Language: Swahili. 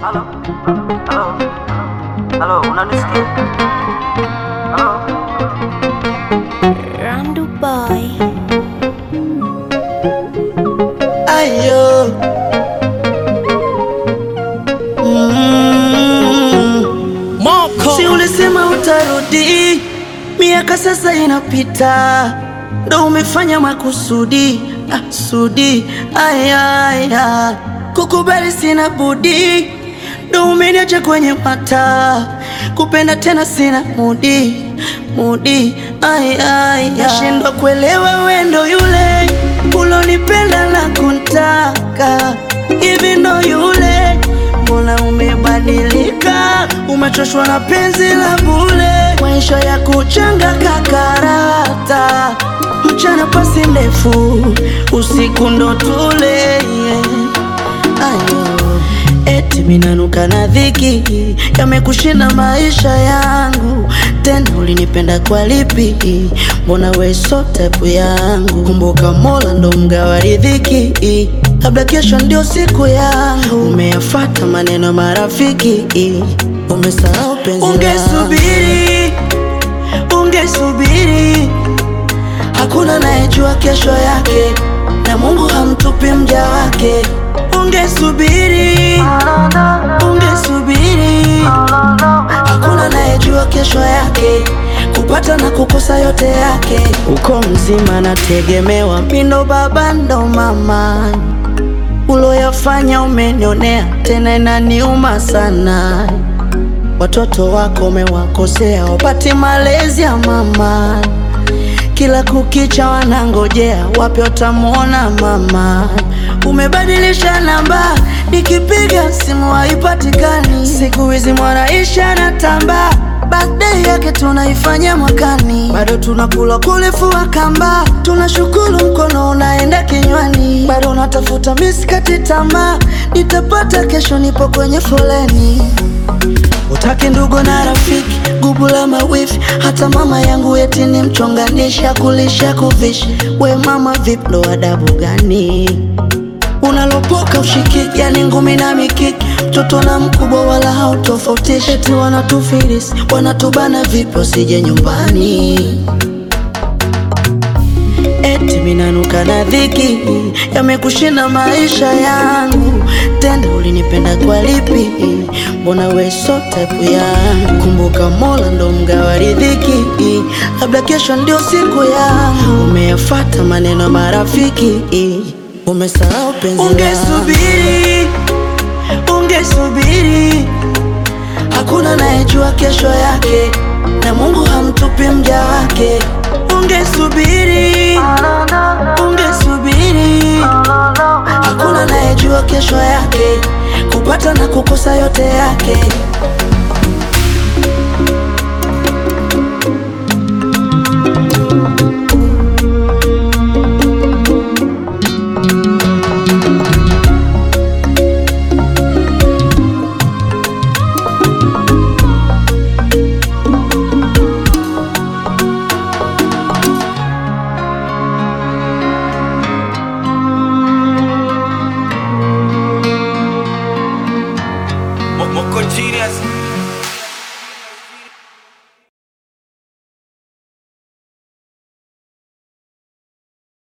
Halo, halo, halo, unanisikia? Halo, Randu Boy. Ayo. Moko. Si ulisema utarudi, miaka sasa inapita, ndo umefanya makusudi. Sudi, aya, kukubali sina budi, ndo umeniacha kwenye mata, kupenda tena sina mudi, aya, nashindwa kuelewa wendo yule ulonipenda na kuntaka, hivi ndo yule? Mbona umebadilika, umechoshwa na penzi la bure, maisha ya kuchanga kakarata, mchana pasi ndefu, usiku ndo tule. Ayo, eti minanuka na dhiki, yamekushinda maisha yangu, tena ulinipenda kwa lipi? Mbona we so type yangu? Kumbuka Mola ndo mgawa riziki, labda kesho ndio siku yangu. Umeyafata maneno marafiki, umesahau penzi langu. Ungesubiri, hakuna anayejua kesho yake, na Mungu hamtupi mja wake. Ungesubiri, hakuna anayejua kesho yake, kupata na kukosa yote yake. Uko mzima nategemewa, mindo baba ndo mama, uloyafanya umenionea, tena inaniuma sana. Watoto wako umewakosea, wapati malezi ya mama, kila kukicha wanangojea, wapi watamuona mama. Umebadilisha namba, nikipiga simu haipatikani, siku hizi mwanaisha na tamba, birthday yake tunaifanya mwakani, bado tunakula kulifua kamba, tunashukuru mkono unaenda kinywani, bado natafuta miskati tamaa, nitapata kesho, nipo kwenye foleni. Utaki ndugu na rafiki, gubu la mawifi, hata mama yangu eti ni mchonganisha, kulisha kuvisha. We mama vipi, ndo adabu gani unalopoka ushikiki? Yani ngumi na mikiki, mtoto na mkubwa wala hautofautishi, eti wanatufirisi, wanatubana vipi usije nyumbani? Eti minanuka na dhiki, yamekushinda maisha yangu, tena ulinipenda kwa lipi? Mbona we so type yangu? Kumbuka Mola ndo mgawa riziki, labda kesho ndio siku yangu. Umeyafata maneno marafiki, umesahau penzi langu. Ungesubiri, hakuna anayejua kesho yake, na Mungu hamtupi mja wake. Ungesubiri, hakuna anayejua kesho yake, kupata na kukosa yote yake.